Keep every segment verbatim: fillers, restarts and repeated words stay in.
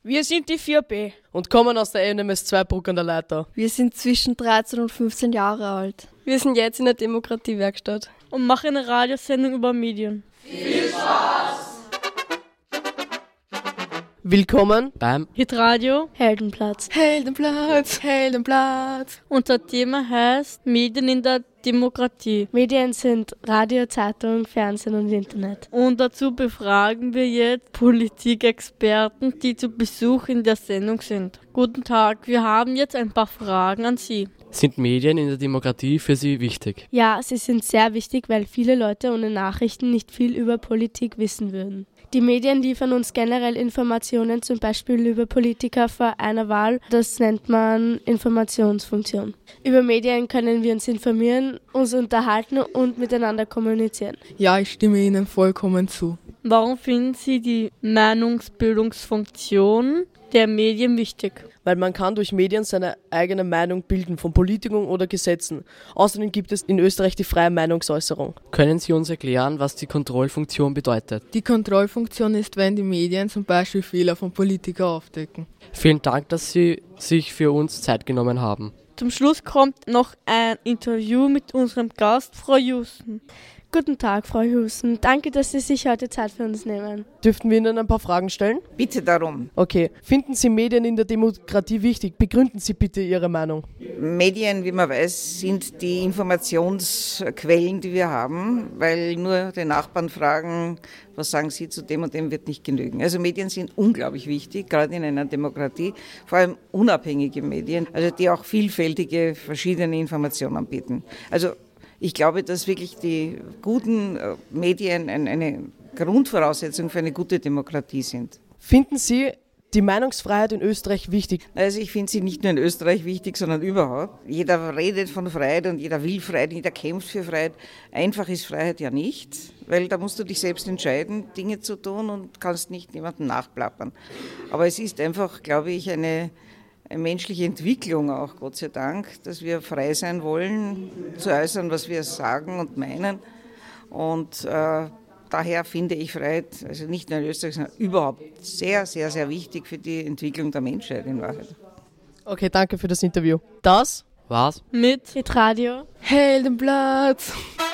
Wir sind die vier B. Und kommen aus der N M S zwei Bruck an der Leiter. Wir sind zwischen dreizehn und fünfzehn Jahre alt. Wir sind jetzt in der Demokratiewerkstatt. Und machen eine Radiosendung über Medien. Viel Spaß! Willkommen beim Hitradio Heldenplatz. Heldenplatz, Heldenplatz. Unser Thema heißt Medien in der Demokratie. Medien sind Radio, Zeitung, Fernsehen und Internet. Und dazu befragen wir jetzt Politikexperten, die zu Besuch in der Sendung sind. Guten Tag, wir haben jetzt ein paar Fragen an Sie. Sind Medien in der Demokratie für Sie wichtig? Ja, sie sind sehr wichtig, weil viele Leute ohne Nachrichten nicht viel über Politik wissen würden. Die Medien liefern uns generell Informationen, zum Beispiel über Politiker vor einer Wahl. Das nennt man Informationsfunktion. Über Medien können wir uns informieren, uns unterhalten und miteinander kommunizieren. Ja, ich stimme Ihnen vollkommen zu. Warum finden Sie die Meinungsbildungsfunktion der Medien wichtig? Weil man kann durch Medien seine eigene Meinung bilden, von Politikern oder Gesetzen. Außerdem gibt es in Österreich die freie Meinungsäußerung. Können Sie uns erklären, was die Kontrollfunktion bedeutet? Die Kontrollfunktion ist, wenn die Medien zum Beispiel Fehler von Politikern aufdecken. Vielen Dank, dass Sie sich für uns Zeit genommen haben. Zum Schluss kommt noch ein Interview mit unserem Gast, Frau Houston. Guten Tag, Frau Houston. Danke, dass Sie sich heute Zeit für uns nehmen. Dürften wir Ihnen ein paar Fragen stellen? Bitte darum. Okay. Finden Sie Medien in der Demokratie wichtig? Begründen Sie bitte Ihre Meinung. Medien, wie man weiß, sind die Informationsquellen, die wir haben, weil nur den Nachbarn fragen, was sagen Sie zu dem und dem, wird nicht genügen. Also Medien sind unglaublich wichtig, gerade in einer Demokratie, vor allem unabhängige Medien, also die auch vielfältige, verschiedene Informationen bieten. Also ich glaube, dass wirklich die guten Medien eine Grundvoraussetzung für eine gute Demokratie sind. Finden Sie die Meinungsfreiheit in Österreich wichtig? Also ich finde sie nicht nur in Österreich wichtig, sondern überhaupt. Jeder redet von Freiheit und jeder will Freiheit, jeder kämpft für Freiheit. Einfach ist Freiheit ja nicht, weil da musst du dich selbst entscheiden, Dinge zu tun und kannst nicht jemandem nachplappern. Aber es ist einfach, glaube ich, eine... eine menschliche Entwicklung auch, Gott sei Dank, dass wir frei sein wollen, zu äußern, was wir sagen und meinen. Und äh, daher finde ich Freiheit, also nicht nur in Österreich, sondern überhaupt sehr, sehr, sehr wichtig für die Entwicklung der Menschheit in Wahrheit. Okay, danke für das Interview. Das war's mit Hitradio Heldenplatz.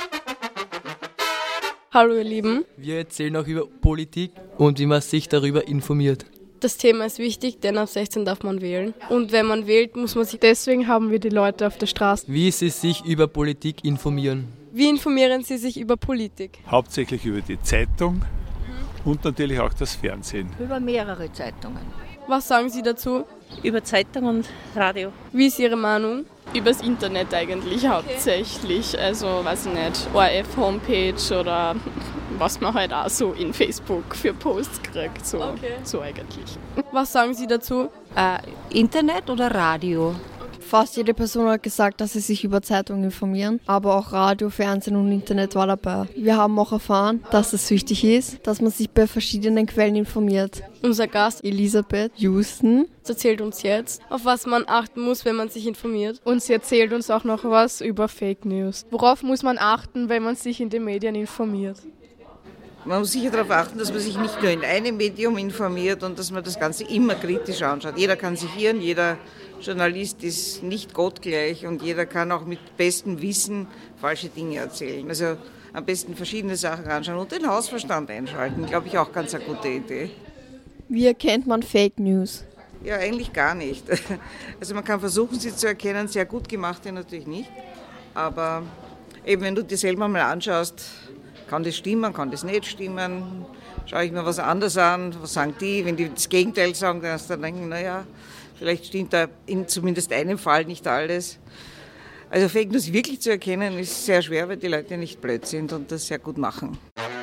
Hallo ihr Lieben. Wir erzählen auch über Politik und wie man sich darüber informiert. Das Thema ist wichtig, denn ab sechzehn darf man wählen. Und wenn man wählt, muss man sich... Deswegen haben wir die Leute auf der Straße. Wie sie sich über Politik informieren. Wie informieren Sie sich über Politik? Hauptsächlich über die Zeitung mhm. und natürlich auch das Fernsehen. Über mehrere Zeitungen. Was sagen Sie dazu? Über Zeitung und Radio. Wie ist Ihre Meinung? Übers Internet eigentlich hauptsächlich. Also, weiß ich nicht, O R F-Homepage oder was man halt auch so in Facebook für Posts kriegt. So, okay. so eigentlich. Was sagen Sie dazu? Äh, Internet oder Radio? Fast jede Person hat gesagt, dass sie sich über Zeitungen informieren, aber auch Radio, Fernsehen und Internet war dabei. Wir haben auch erfahren, dass es wichtig ist, dass man sich bei verschiedenen Quellen informiert. Unser Gast Elisabeth Houston erzählt uns jetzt, auf was man achten muss, wenn man sich informiert. Und sie erzählt uns auch noch was über Fake News. Worauf muss man achten, wenn man sich in den Medien informiert? Man muss sicher darauf achten, dass man sich nicht nur in einem Medium informiert und dass man das Ganze immer kritisch anschaut. Jeder kann sich irren, jeder Journalist ist nicht gottgleich und jeder kann auch mit bestem Wissen falsche Dinge erzählen. Also am besten verschiedene Sachen anschauen und den Hausverstand einschalten, glaube ich, auch ganz eine gute Idee. Wie erkennt man Fake News? Ja, eigentlich gar nicht. Also man kann versuchen, sie zu erkennen, sehr gut gemachte natürlich nicht. Aber eben, wenn du dir selber mal anschaust, kann das stimmen, kann das nicht stimmen, schaue ich mir was anderes an, was sagen die, wenn die das Gegenteil sagen, dann kannst du denken, naja, vielleicht stimmt da in zumindest einem Fall nicht alles. Also Fake News wirklich zu erkennen, ist sehr schwer, weil die Leute nicht blöd sind und das sehr gut machen.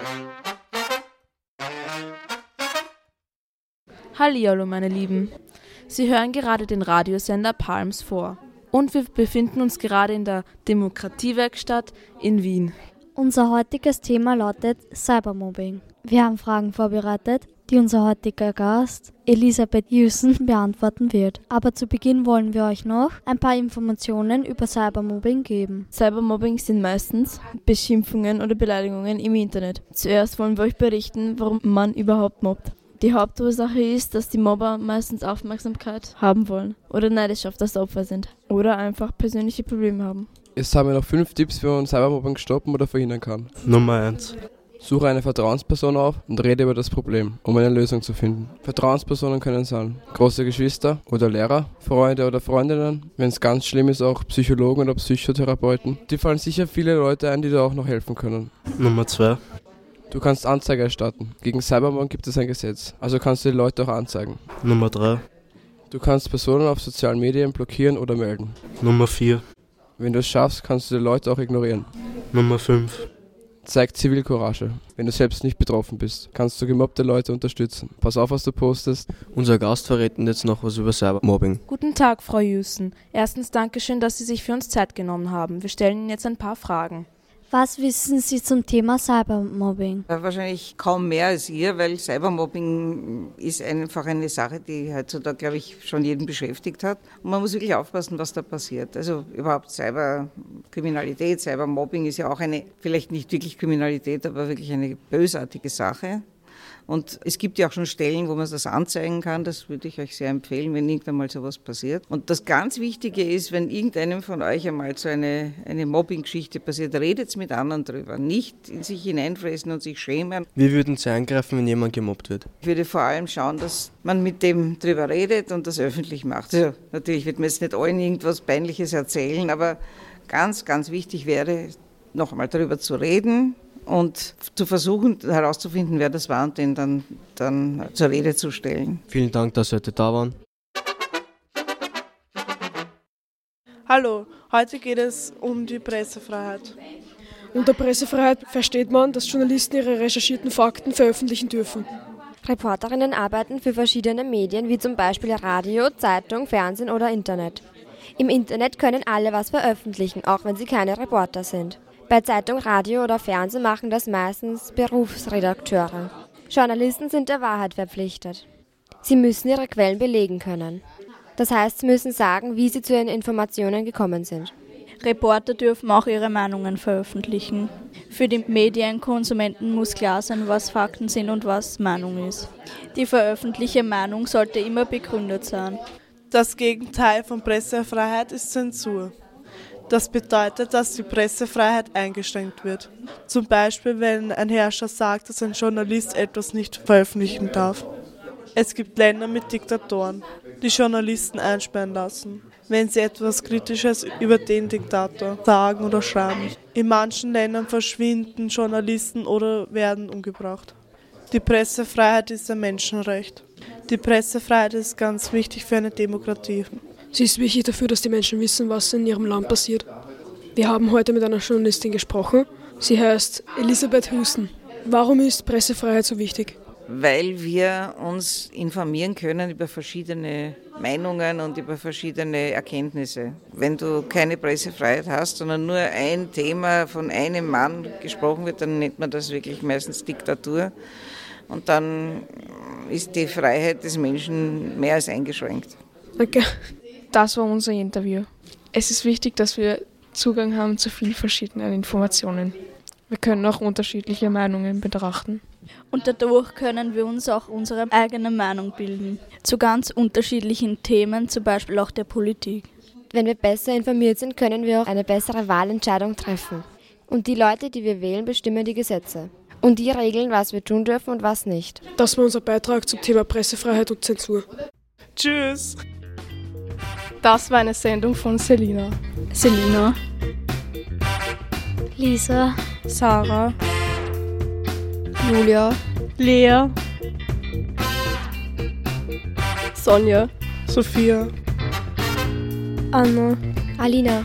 Hallihallo, meine Lieben. Sie hören gerade den Radiosender Palms vor. Und wir befinden uns gerade in der Demokratiewerkstatt in Wien. Unser heutiges Thema lautet Cybermobbing. Wir haben Fragen vorbereitet, die unser heutiger Gast Elisabeth Houston beantworten wird. Aber zu Beginn wollen wir euch noch ein paar Informationen über Cybermobbing geben. Cybermobbing sind meistens Beschimpfungen oder Beleidigungen im Internet. Zuerst wollen wir euch berichten, warum man überhaupt mobbt. Die Hauptursache ist, dass die Mobber meistens Aufmerksamkeit haben wollen oder neidisch auf das Opfer sind oder einfach persönliche Probleme haben. Jetzt haben wir noch fünf Tipps, wie man Cybermobbing stoppen oder verhindern kann. Nummer eins. Suche eine Vertrauensperson auf und rede über das Problem, um eine Lösung zu finden. Vertrauenspersonen können sein große Geschwister oder Lehrer, Freunde oder Freundinnen, wenn es ganz schlimm ist auch Psychologen oder Psychotherapeuten. Dir fallen sicher viele Leute ein, die dir auch noch helfen können. Nummer zwei. Du kannst Anzeige erstatten. Gegen Cybermobbing gibt es ein Gesetz, also kannst du die Leute auch anzeigen. Nummer drei. Du kannst Personen auf sozialen Medien blockieren oder melden. Nummer vier. Wenn du es schaffst, kannst du die Leute auch ignorieren. Nummer fünf. Zeig Zivilcourage. Wenn du selbst nicht betroffen bist, kannst du gemobbte Leute unterstützen. Pass auf, was du postest. Unser Gast verrät jetzt noch was über Cybermobbing. Guten Tag, Frau Jussen. Erstens Dankeschön, dass Sie sich für uns Zeit genommen haben. Wir stellen Ihnen jetzt ein paar Fragen. Was wissen Sie zum Thema Cybermobbing? Wahrscheinlich kaum mehr als ihr, weil Cybermobbing ist einfach eine Sache, die heutzutage, glaube ich, schon jeden beschäftigt hat. Und man muss wirklich aufpassen, was da passiert. Also überhaupt Cyberkriminalität, Cybermobbing ist ja auch eine, vielleicht nicht wirklich Kriminalität, aber wirklich eine bösartige Sache. Und es gibt ja auch schon Stellen, wo man das anzeigen kann. Das würde ich euch sehr empfehlen, wenn irgendwann mal sowas passiert. Und das ganz Wichtige ist, wenn irgendeinem von euch einmal so eine, eine Mobbing-Geschichte passiert, redet mit anderen drüber. Nicht in sich hineinfressen und sich schämen. Wie würden Sie eingreifen, wenn jemand gemobbt wird? Ich würde vor allem schauen, dass man mit dem drüber redet und das öffentlich macht. Also natürlich wird man jetzt nicht allen irgendwas Peinliches erzählen, aber ganz, ganz wichtig wäre, noch einmal darüber zu reden, und zu versuchen herauszufinden, wer das war und den dann, dann zur Rede zu stellen. Vielen Dank, dass Sie heute da waren. Hallo, heute geht es um die Pressefreiheit. Unter Pressefreiheit versteht man, dass Journalisten ihre recherchierten Fakten veröffentlichen dürfen. Reporterinnen arbeiten für verschiedene Medien, wie zum Beispiel Radio, Zeitung, Fernsehen oder Internet. Im Internet können alle was veröffentlichen, auch wenn sie keine Reporter sind. Bei Zeitung, Radio oder Fernsehen machen das meistens Berufsredakteure. Journalisten sind der Wahrheit verpflichtet. Sie müssen ihre Quellen belegen können. Das heißt, sie müssen sagen, wie sie zu ihren Informationen gekommen sind. Reporter dürfen auch ihre Meinungen veröffentlichen. Für die Medienkonsumenten muss klar sein, was Fakten sind und was Meinung ist. Die veröffentlichte Meinung sollte immer begründet sein. Das Gegenteil von Pressefreiheit ist Zensur. Das bedeutet, dass die Pressefreiheit eingeschränkt wird. Zum Beispiel, wenn ein Herrscher sagt, dass ein Journalist etwas nicht veröffentlichen darf. Es gibt Länder mit Diktatoren, die Journalisten einsperren lassen, wenn sie etwas Kritisches über den Diktator sagen oder schreiben. In manchen Ländern verschwinden Journalisten oder werden umgebracht. Die Pressefreiheit ist ein Menschenrecht. Die Pressefreiheit ist ganz wichtig für eine Demokratie. Sie ist wichtig dafür, dass die Menschen wissen, was in ihrem Land passiert. Wir haben heute mit einer Journalistin gesprochen. Sie heißt Elisabeth Husten. Warum ist Pressefreiheit so wichtig? Weil wir uns informieren können über verschiedene Meinungen und über verschiedene Erkenntnisse. Wenn du keine Pressefreiheit hast, sondern nur ein Thema von einem Mann gesprochen wird, dann nennt man das wirklich meistens Diktatur. Und dann ist die Freiheit des Menschen mehr als eingeschränkt. Danke. Das war unser Interview. Es ist wichtig, dass wir Zugang haben zu vielen verschiedenen Informationen. Wir können auch unterschiedliche Meinungen betrachten. Und dadurch können wir uns auch unsere eigene Meinung bilden. Zu ganz unterschiedlichen Themen, zum Beispiel auch der Politik. Wenn wir besser informiert sind, können wir auch eine bessere Wahlentscheidung treffen. Und die Leute, die wir wählen, bestimmen die Gesetze. Und die regeln, was wir tun dürfen und was nicht. Das war unser Beitrag zum Thema Pressefreiheit und Zensur. Tschüss! Das war eine Sendung von Selina. Selina. Lisa. Sarah. Julia. Lea. Sonja. Sophia. Anna. Alina.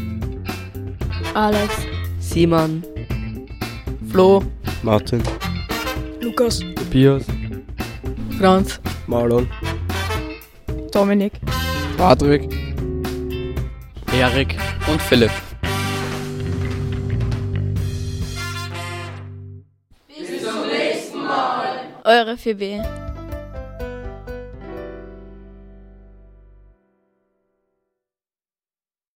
Alex. Simon. Flo. Martin. Lukas. Tobias. Franz. Marlon. Dominik. Patrick. Erik und Philipp. Eure vier B.